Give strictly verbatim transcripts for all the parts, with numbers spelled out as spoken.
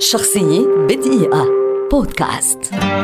شخصية بدقيقة بودكاست.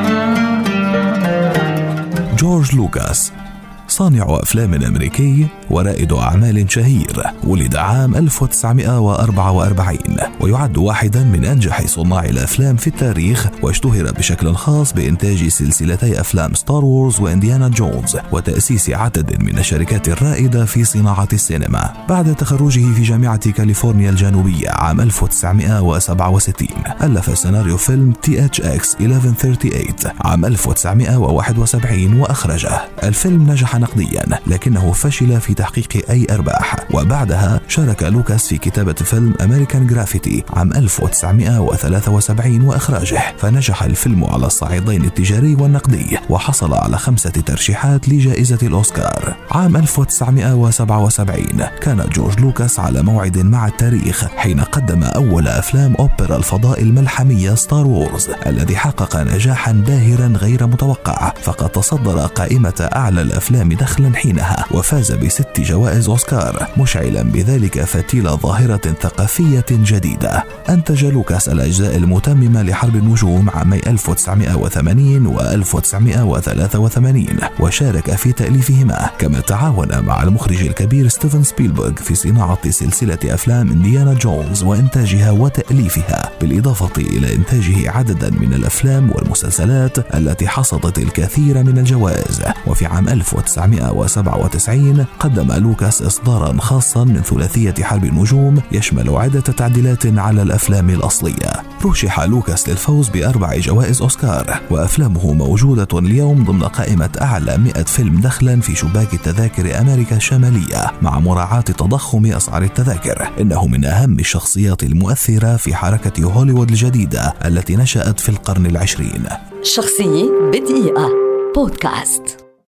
جورج لوكاس صانع أفلام أمريكي ورائد أعمال شهير، ولد عام ألف وتسعمائة وأربعة وأربعين ويعد واحدا من أنجح صناع الأفلام في التاريخ، واشتهر بشكل خاص بإنتاج سلسلتي أفلام ستار وورز وإنديانا جونز وتأسيس عدد من الشركات الرائدة في صناعة السينما. بعد تخرجه في جامعة كاليفورنيا الجنوبية عام ألف وتسعمائة وسبعة وستين ألف سيناريو فيلم تي إتش إكس أحد عشر ثمانية وثلاثين عام ألف وتسعمائة وواحد وسبعين وأخرجه. الفيلم نجح نقديا لكنه فشل في تحقيق أي أرباح، وبعدها شارك لوكاس في كتابة فيلم أمريكان جرافيتي عام ألف وتسعمائة وثلاثة وسبعين وإخراجه، فنجح الفيلم على الصعيدين التجاري والنقدي وحصل على خمسة ترشيحات لجائزة الأوسكار. عام ألف وتسعمائة وسبعة وسبعين كان جورج لوكاس على موعد مع التاريخ حين قدم أول أفلام أوبرا الفضاء الملحمية ستار وورز، الذي حقق نجاحا باهرا غير متوقع، فقد تصدر قائمة أعلى الأفلام دخلا حينها وفاز بست جوائز أوسكار، مشعلا بذلك فتيل ظاهرة ثقافية جديدة. أنتج لوكاس الأجزاء المتممة لحرب النجوم عامي ألف وتسعمائة وثمانين و ألف وتسعمائة وثلاثة وثمانين وشارك في تأليفهما، كما تعاون مع المخرج الكبير ستيفن سبيلبرغ في صناعة سلسلة أفلام إنديانا جونز وإنتاجها وتأليفها، بالإضافة إلى إنتاجه عددا من الأفلام والمسلسلات التي حصدت الكثير من الجوائز. وفي عام ألف وتسعمائة وسبعة وتسعين قدم لوكاس إصدارا خاصا من ثلاثية حرب النجوم يشمل عدة تعديلات على الأفلام الأصلية. رشح لوكاس للفوز بأربع جوائز أوسكار، وأفلامه موجودة اليوم ضمن قائمة أعلى مئة فيلم دخلا في شباك التذاكر أمريكا الشمالية، مع مراعاة تضخم أسعار التذاكر. إنه من أهم الشخصيات المؤثرة في حركة هوليوود الجديدة التي نشأت في القرن العشرين. شخصية بدقيقة بودكاست.